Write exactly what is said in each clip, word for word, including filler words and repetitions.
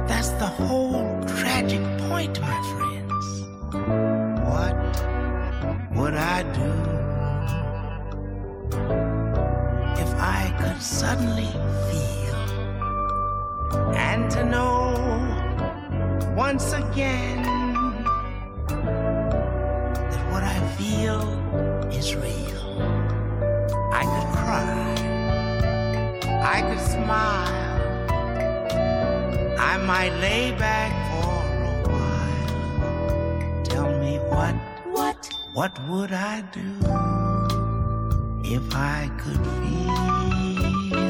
That's the whole tragic point, my friends. What would I do if I could suddenly feel and to know once again that what I feel is real? I could cry, I could smile, I might lay back for a while. Tell me what, what, what would I do if I could feel?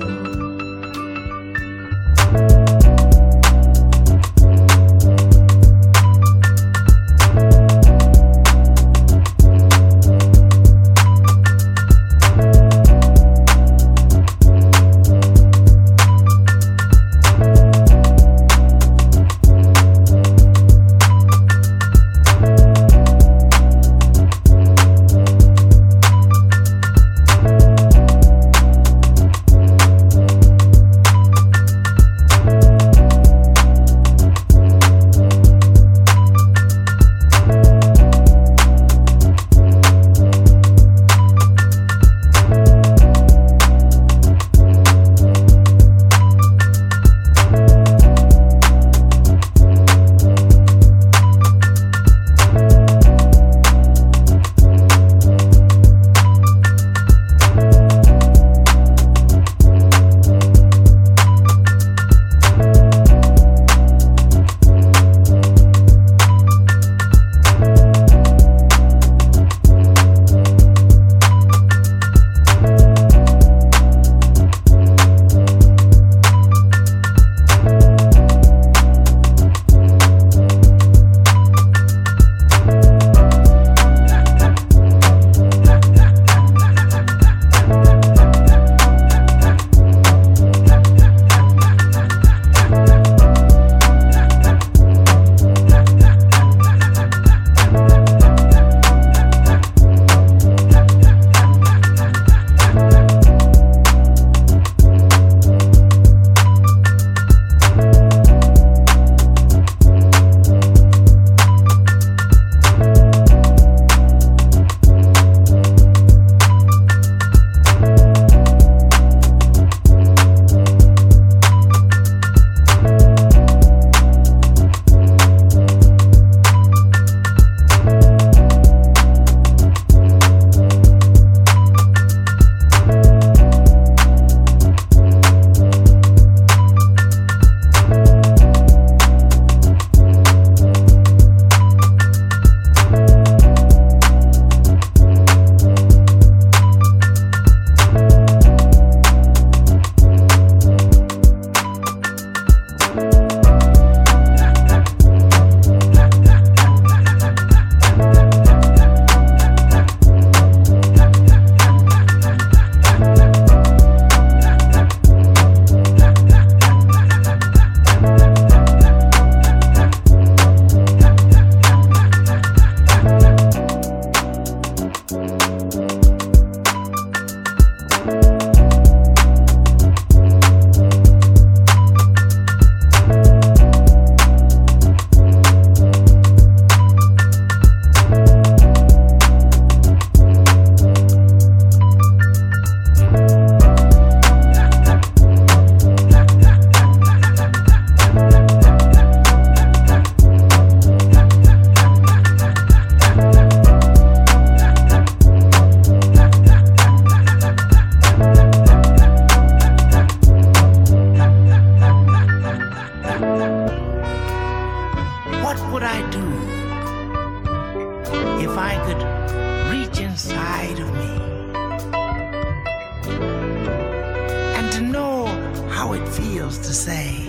inside of me, and to know how it feels to say,